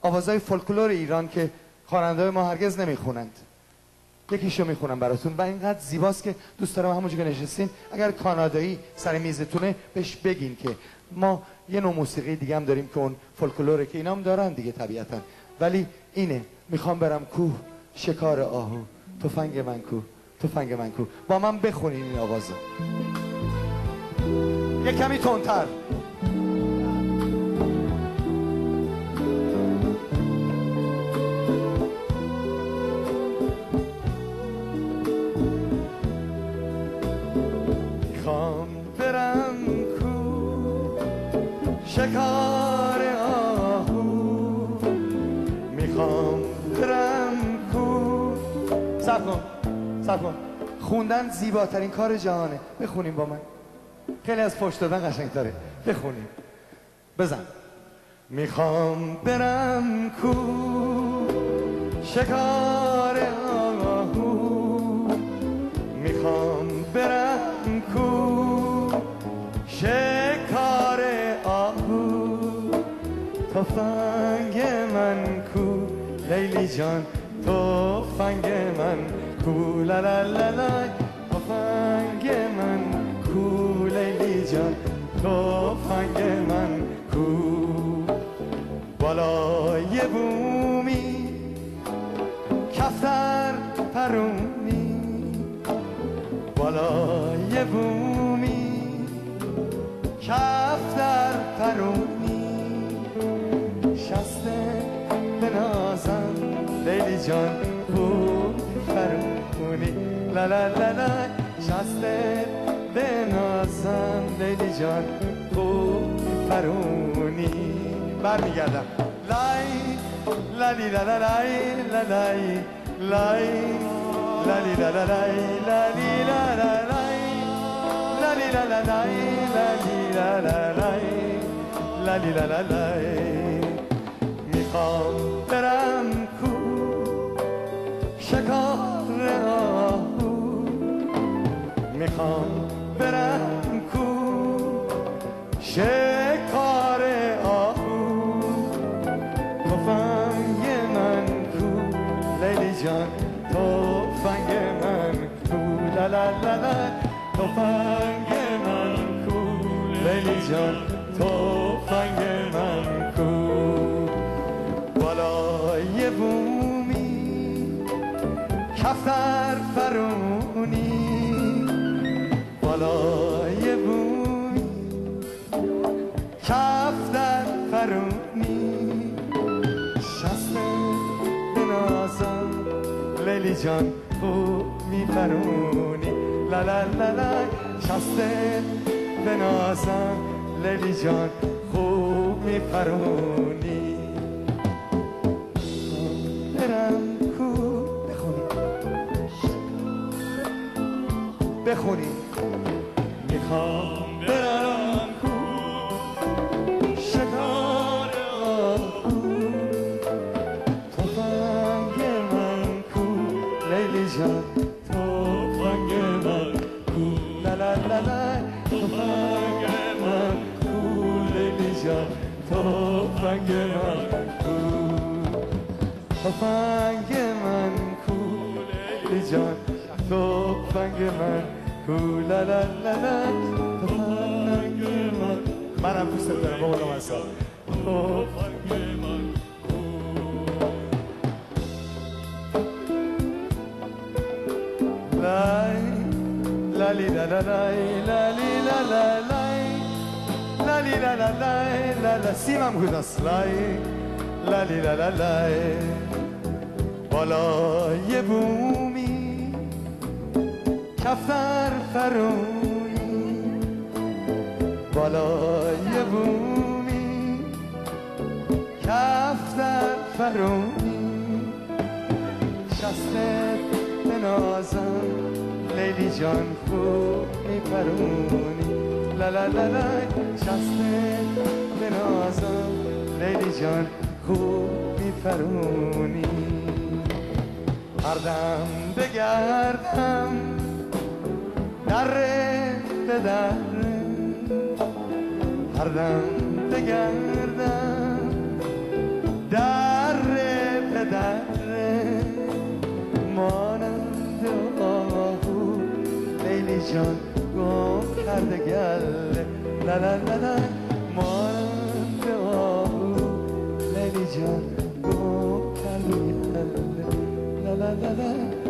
آوازهای فولکلور ایران که خواننده‌های ما هرگز نمیخونند. یکیشو میخونم براتون و اینقدر زیباست که دوست دارم همونجا که نشستین اگر کانادایی سر میزتونه بهش بگین که ما یه نوع موسیقی دیگه هم داریم که اون فولکلوره که اینا هم دارن دیگه طبیعتا، ولی اینه میخوام برم کوه شکار آهو، تفنگ من کو، تفنگ من کو. با من بخونین این آوازو یه کمی تندتر. میخوام برم کو شکار آهو، میخوام برم کو. صبر کن صبر کن، خوندن زیباترین کار جهانه. بخونیم با من، خیلی از پشت دادن قشنگتره. بخونیم بزن. میخوام برم کو شکار آهو، میخوام برم کو شکار آهو، تفنگ من کو لیلی جان، تفنگ من کو لا لا لا لا، تفنگ من کو لیلی جان، تفنگ من کو. بالای بومی کفتر پرونی، بالای بومی کفتر پرونی، شسته بنازم لیلی جان خوب فرونی لا لا لا لا، شسته بنازم لیلی جان خوب فرونی. برمیگردم لای لالی لا لا لای لا لای لای لالی لا لا لای لالی لا لا لای لالی لا لا لای لالی لا لا لای لالی لا لا لای. میخوام برم کو شکار آهو، میخوام برم کو شکار آهو، تفنگ من کو لیلی جان، تفنگ من کو لا لا لا لا، تفنگ من کو لیلی جان، تفنگ من کو. بالای بومی کفتر فرونی، بالای بومی کفتر فرونی، شسته بنازم لیلی جان خوب میفرونی لا لا لا لا، شسته بنازم لیلی جان خوب میفرونی. برم کو بخونی میخوام برم کو شکار آهو، تفنگ من کو لیلی جان، تفنگ من کو لا لا لا لا، تفنگ من کو لیلی جان، تفنگ من کو، تفنگ من کو لیلی جان، تفنگ من کو لا لا لا لا، تفنگ من. منم دوست دارم با اونم اصلا. تفنگ من کو لای لالی لا لا لای لالی لا لا لای لالی لا لا لای لا لا. سیمم کجاست؟ لای لالی لا لا لای. بالای بومی کفتر فرونی، بالای بومی کفتر فرونی، شسته بنازم لیلی جان خوب میپرونی لا لا لا لا، شسته بنازم لیلی جان خوب میپرونی. هر دم بگردم دره به دره، هر دم بگردم در جان گم کرده گله لا لا لا لا مانند آهو لیلی جان گم کرده گله لا لا لا لا